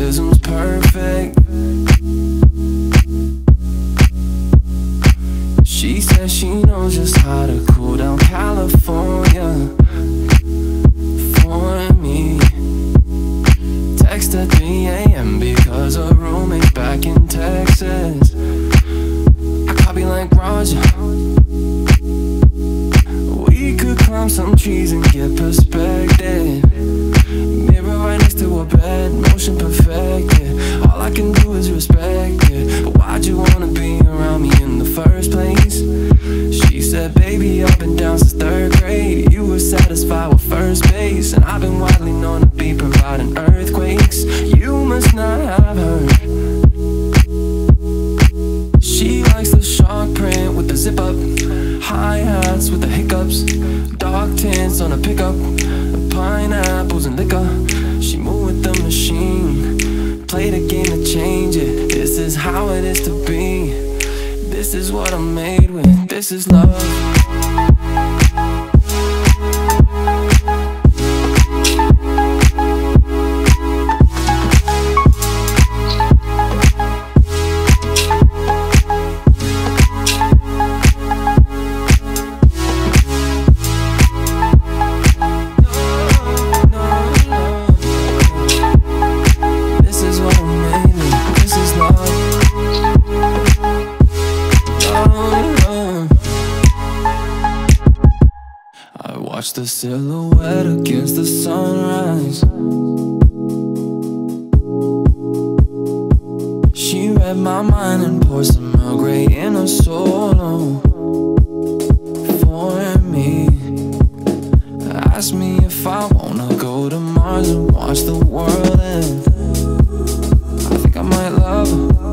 mannerisms perfect. She says she knows just how to cool down California for me. Text at 3 a.m. because her roommate's back in Texas. I copy like Roger. We could climb some trees and get perspective. Mirror right next to her bed, motion perfected. All I can do is respect it. But why'd you wanna be around me in the first place? She said, baby, I've been down since 3rd grade. You were satisfied with first base, and I've been widely known to be providing earthquakes. You must not have heard. She likes the shark print with the zip up, hi-hats with the hiccups, dark tints on a pickup, pineapples and liquor. She moved with the machine, played a game to change it. This is how it is to be. This is what I'm made with. This is love. Watch the silhouette against the sunrise. She read my mind and poured some Earl Grey in a solo for me. Asked me if I wanna go to Mars and watch the world end. I think I might love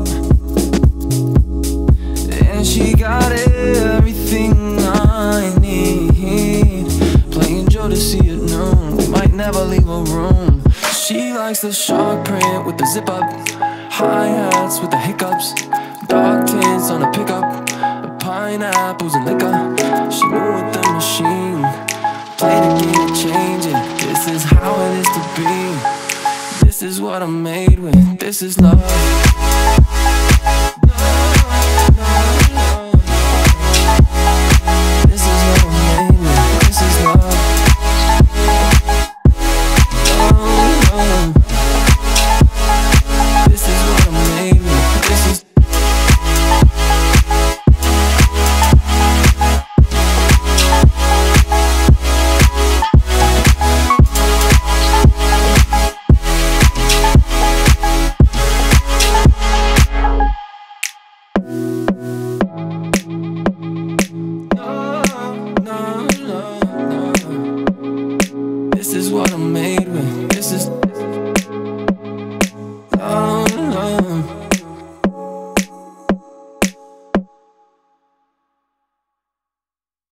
her, and she got everything I need. Playing Joe to see at noon, we might never leave a room. She likes the shark print with the zip up, hi-hats with the hiccups, dark tints on a pickup, pineapples and liquor. She moved with the machine, played a game to change it. This is how it is to be. This is what I'm made with. This is love. This is what I'm made with. This is